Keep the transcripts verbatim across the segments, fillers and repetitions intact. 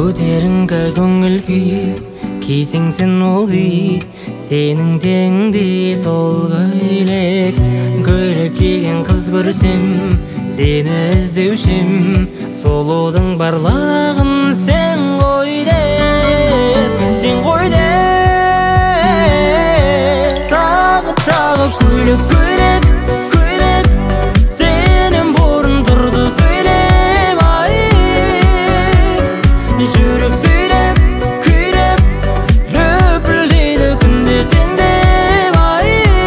көтеріңкі көңіл күй кисең сен ол күй сенің теңде сол көйлек көйлек киген қыз көрсем сені іздеушім сұлудың барлығын сен ғой деп сен ғой деп тағы тағы көйлек көйлек көйлек сенен бұрын тұрды сөйлем ай жүрек сөйлеп күйлеп лүпілдейді күнде сен деп ай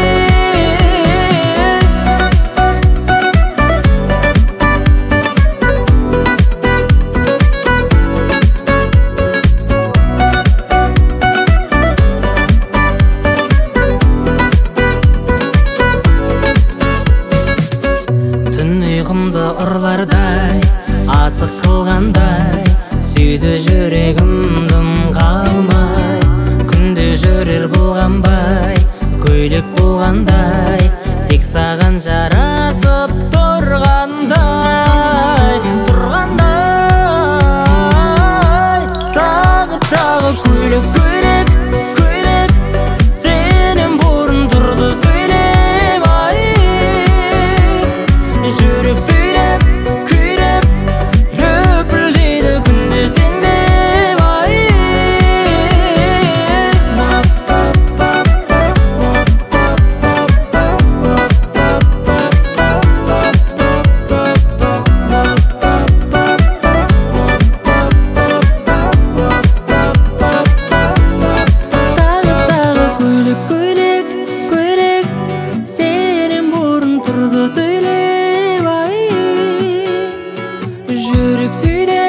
түн ұйқымды ұрлардай асық қылғандай сүйді жүрегім дым қалмай күнде жүрер болғанбай көйлек болғандай тек саған жарасып тұрғандай тұрғандай тағы тағы көйлек көйлек көйлек сенен бұрын тұрды сөйлем ай жүрек сөйлеп күйлеп лүпілдейді күнде сен деп ай тағы тағы көйлек көйлек көйлек сенен бұрын тұрды сөйлеп ай жүрек сөйлеп